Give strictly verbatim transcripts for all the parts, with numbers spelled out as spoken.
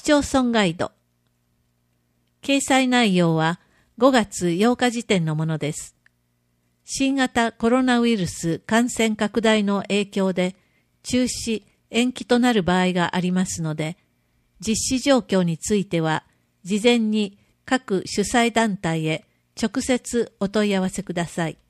町村ガイド。掲載内容はごがつようか時点のものです。新型コロナウイルス感染拡大の影響で中止、延期となる場合がありますので、実施状況については事前に各主催団体へ直接お問い合わせください。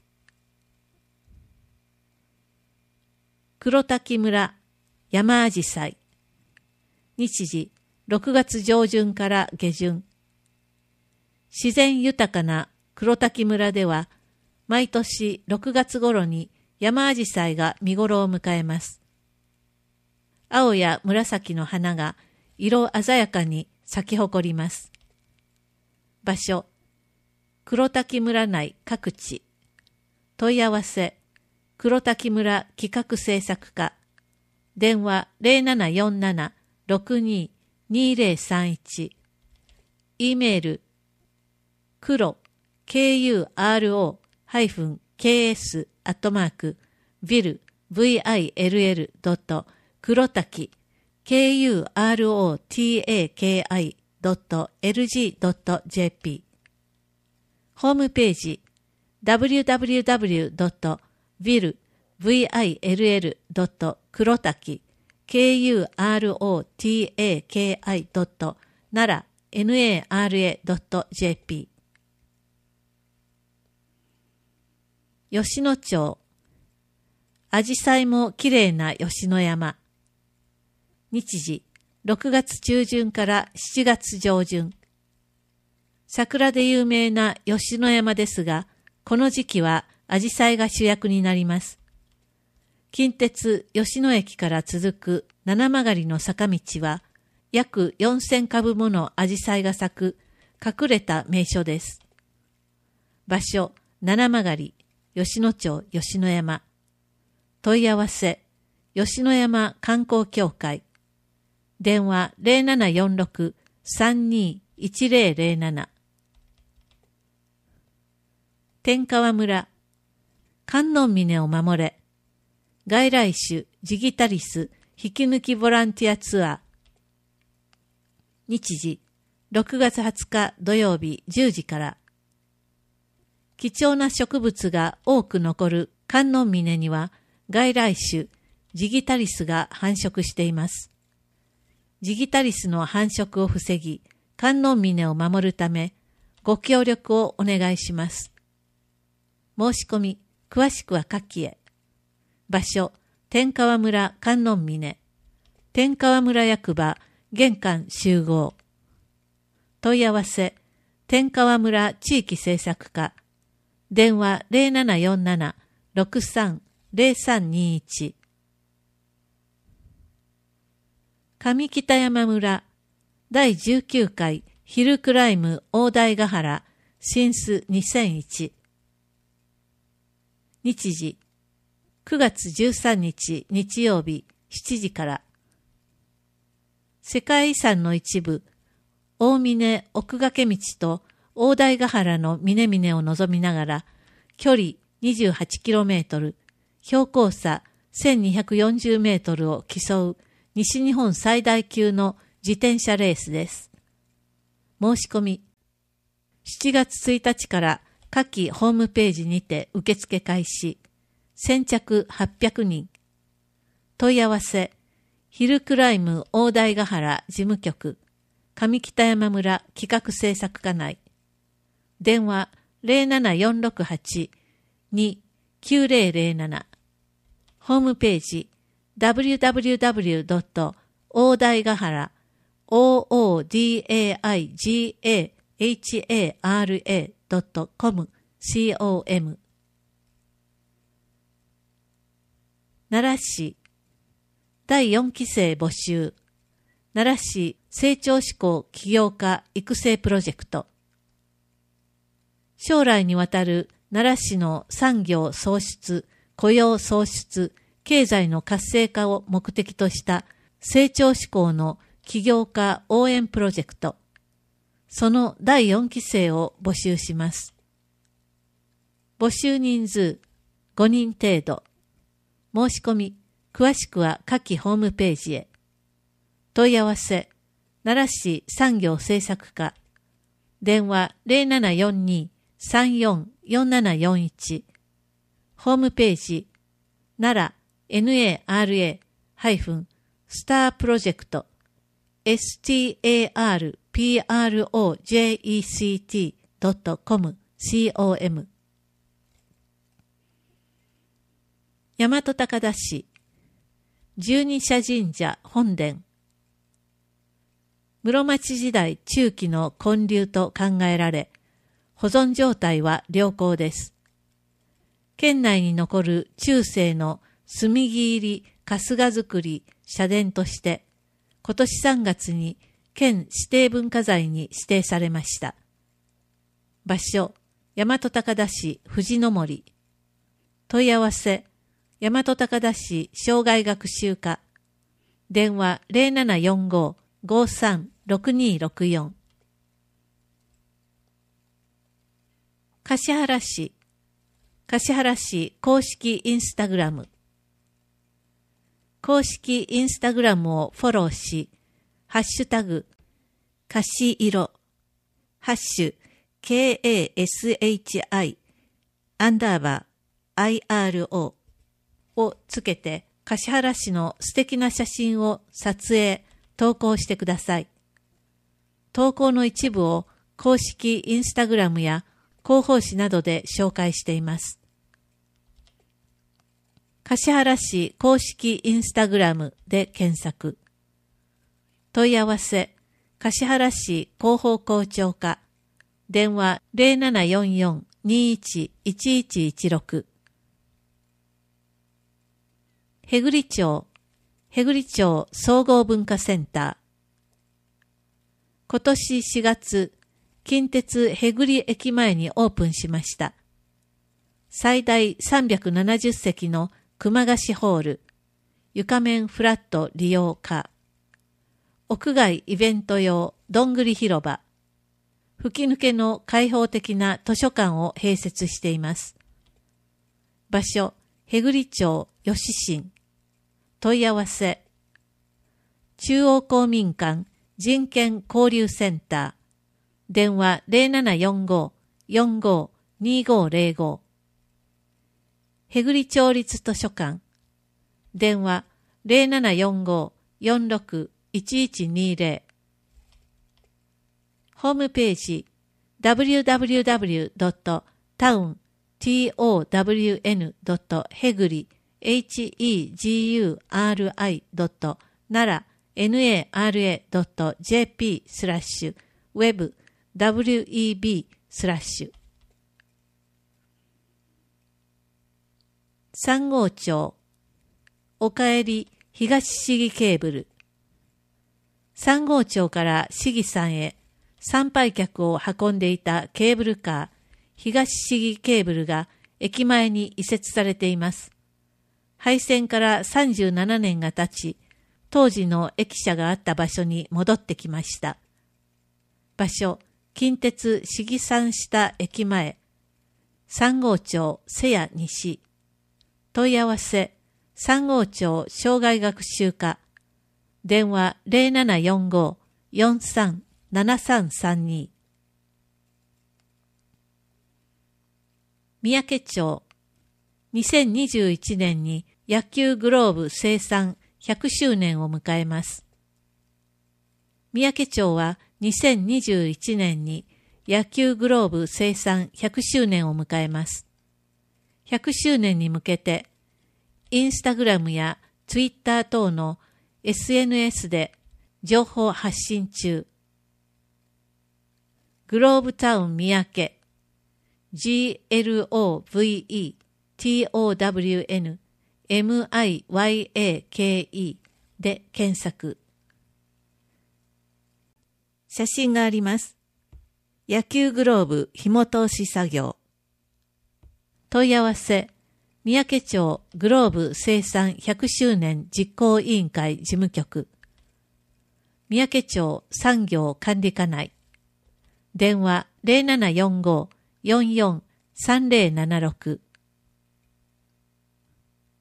黒滝村山あじさい。日時ろくがつ上旬から下旬。自然豊かな黒滝村では毎年ろくがつ頃に山あじさいが見頃を迎えます。青や紫の花が色鮮やかに咲き誇ります。場所、黒滝村内各地。問い合わせ、黒滝村企画制作課。電話 ゼロななよんなな ろくに にゼロさんいち。E メール、黒、ケーユーアールオー ケーエス アットマーク、ビル、ブイアイエルエル ドット、黒滝、ケーユーアールオーティーエーケーアイ ドット エルジー ドット ジェーピー。ホームページ、ダブリューダブリューダブリュー ドット ビル、ブイアイエルエル ドット 黒滝、ケーユーアールオーティーエーケーアイ ドット 奈良、ナラ ドット ジェーピー。吉野町、あじさいもきれいな吉野山。日時、ろくがつ中旬からしちがつ上旬。桜で有名な吉野山ですが、この時期はあじさいが主役になります。近鉄吉野駅から続く七曲の坂道は、約よんせんかぶものあじさいが咲く隠れた名所です。場所、七曲、吉野町吉野山。問い合わせ、吉野山観光協会。電話 ゼロななよんろく さんにいちゼロゼロなな。天川村、観音峰を守れ。外来種ジギタリス引き抜きボランティアツアー。日時、ろくがつはつか土曜日じゅうじから。貴重な植物が多く残る観音峰には外来種ジギタリスが繁殖しています。ジギタリスの繁殖を防ぎ、観音峰を守るため、ご協力をお願いします。申し込み、詳しくは下記へ。場所、天川村観音峰。天川村役場、玄関集合。問い合わせ、天川村地域政策課。電話 ゼロななよんなな ろくさん ゼロさんにいち。上北山村だいじゅうきゅうかいヒルクライム大台ヶ原シンスにせんいち。日時くがつじゅうさんにち日曜日しちじから。世界遺産の一部大峰奥掛道と大台ヶ原の峰々を望みながら距離 にじゅうはちキロメートル、標高差せんにひゃくよんじゅうメートルを競う西日本最大級の自転車レースです。申し込み、しちがつついたちから下記ホームページにて受付開始。先着はっぴゃくにん。問い合わせ、ヒルクライム大台ヶ原事務局、上北山村企画制作課内。電話 ゼロななよんろくはち にきゅうゼロゼロなな。ホームページ、ダブリューダブリューダブリュー ドット 大台ヶ原 オーオーディーエーアイジーエーエイチエーアールエー ドット コム コム。奈良市だいよんきせい募集。奈良市成長志向起業家育成プロジェクト。将来にわたる奈良市の産業創出、雇用創出、経済の活性化を目的とした成長志向の起業家応援プロジェクト。そのだいよんきせいを募集します。募集人数ごにん程度。申し込み、詳しくは下記ホームページへ。問い合わせ、 奈良市産業政策課、電話 ゼロななよんに さんよん よんななよんいち、ホームページ、奈良 ナラ スタープロジェクト スタープロジェクト ドットコム コム 大和高田市十二社神社本殿、室町時代中期の建立と考えられ、保存状態は良好です。県内に残る中世の炭入り春日造り社殿として、今年さんがつに県指定文化財に指定されました。場所、大和高田市藤の森。問い合わせ、大和高田市障害学習課。電話 ゼロななよんご ごさん ろくにろくよん。橿原市、橿原市公式インスタグラム。公式インスタグラムをフォローし、ハッシュタグ、かしいろ、ハッシュ、ケーエーエスエイチアイ、アンダーバー、アイアールオー をつけて、橿原市の素敵な写真を撮影、投稿してください。投稿の一部を公式インスタグラムや広報誌などで紹介しています。橿原市公式インスタグラムで検索。問い合わせ、橿原市広報校長課。電話 ゼロななよんよん にいち いちいちいちろく。へぐり町、へぐり町総合文化センター。今年しがつ、近鉄へぐり駅前にオープンしました。最大さんびゃくななじゅっせきの熊菓子ホール、床面フラット利用可。屋外イベント用どんぐり広場。吹き抜けの開放的な図書館を併設しています。場所、へぐり町吉新。問い合わせ、中央公民館人権交流センター。電話 ゼロななよんご よんご にごゼロご。へぐり町立図書館。電話 ゼロななよんご よんろく いちいちにゼロ。ホームページ ダブリューダブリューダブリュー ドット タウン ドット へぐり ドット なら ドット ジェーピー スラッシュ ウェブ ダブリューイービー スラッシュ。三郷町、おかえり東市議ケーブル。三郷町から市議さんへ参拝客を運んでいたケーブルカー、東市議ケーブルが駅前に移設されています。廃線からさんじゅうななねんが経ち、当時の駅舎があった場所に戻ってきました。場所、近鉄市議山下駅前、三郷町瀬谷西。問い合わせ、三郷町障害学習課。電話 ゼロななよんご よんさん ななさんさんに。三宅町、にせんにじゅういちねんに野球グローブ生産ひゃくしゅうねんを迎えます。三宅町はにせんにじゅういちねんに野球グローブ生産ひゃくしゅうねんを迎えます。ひゃくしゅうねんに向けて、インスタグラムやツイッター等の エスエヌエス で情報発信中。グローブタウン三宅、ジーエルオーブイイーティーオーダブリューエヌエムアイワイエーケーイー で検索。写真があります。野球グローブ紐通し作業。問い合わせ、三宅町グローブ生産ひゃくしゅうねん実行委員会事務局。三宅町産業管理課内。電話 ゼロななよんご よんよん さんゼロななろく。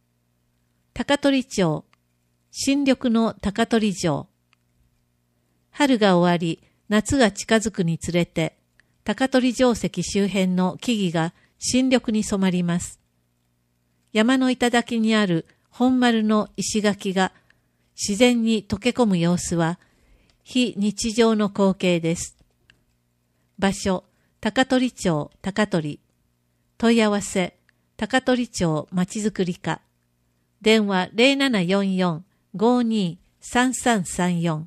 高取町、新緑の高取城。 春が終わり、夏が近づくにつれて、高取城跡周辺の木々が新緑に染まります。山の頂にある本丸の石垣が自然に溶け込む様子は、非日常の光景です。場所、高取町高取。問い合わせ、高取町まちづくり課。電話 ゼロななよんよん ごーにー さんさんさんよん。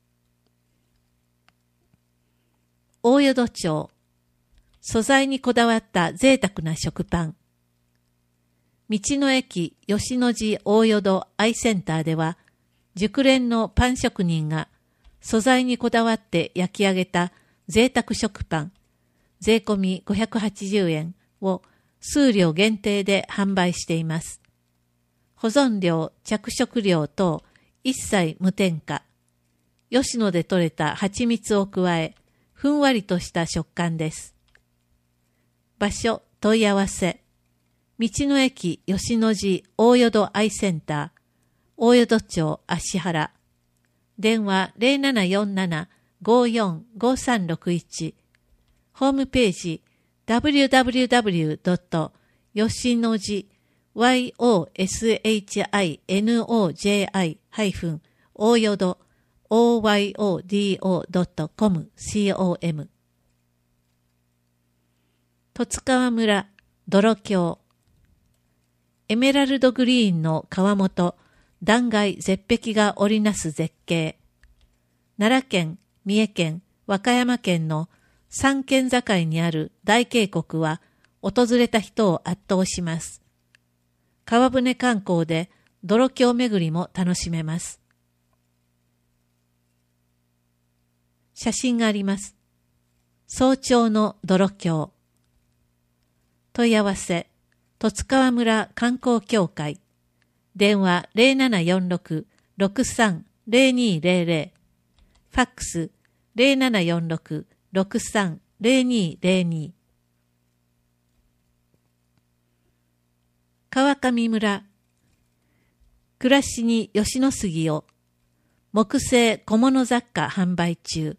大淀町。素材にこだわった贅沢な食パン。道の駅吉野寺大淀アイセンターでは、熟練のパン職人が素材にこだわって焼き上げた贅沢食パン、税込みごひゃくはちじゅうえんを数量限定で販売しています。保存料、着色料等一切無添加。吉野で採れた蜂蜜を加え、ふんわりとした食感です。場所、問い合わせ。道の駅吉野寺大淀アイセンター、大淀町芦原。電話 ゼロななよんなな ごーよん ごーさんろくいち。ホームページ ダブリューダブリューダブリュードットよしのじ ヨシノジ 大淀 オーワイオーディーオードットコム com 十津川村泥峡。エメラルドグリーンの川面、断崖絶壁が織りなす絶景。奈良県、三重県、和歌山県の三県境にある大渓谷は訪れた人を圧倒します。川舟観光で泥峡巡りも楽しめます。写真があります。早朝の泥峡。問い合わせ、十津川村観光協会。電話 ゼロななよんろく ろくさん ゼロにゼロゼロ。ファックス ゼロななよんろく ろくさん ゼロにゼロに。川上村。暮らしに吉野杉を。木製小物雑貨販売中。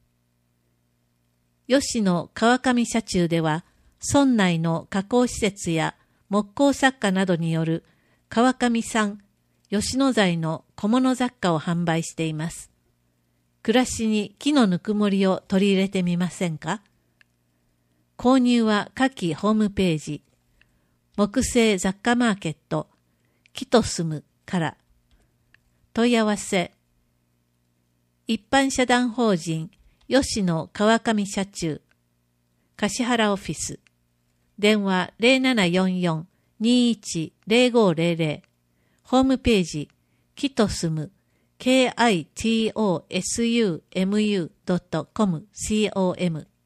吉野川上社中では、村内の加工施設や木工作家などによる川上産吉野材の小物雑貨を販売しています。暮らしに木のぬくもりを取り入れてみませんか？購入は下記ホームページ、木製雑貨マーケット、木と住むから。問い合わせ、一般社団法人吉野川上社中、橿原オフィス、電話 ゼロななよんよん にーいち ゼロごゼロゼロ、ホームページ、木と住む、ケーアイティーオーエスユーエムユードットコム com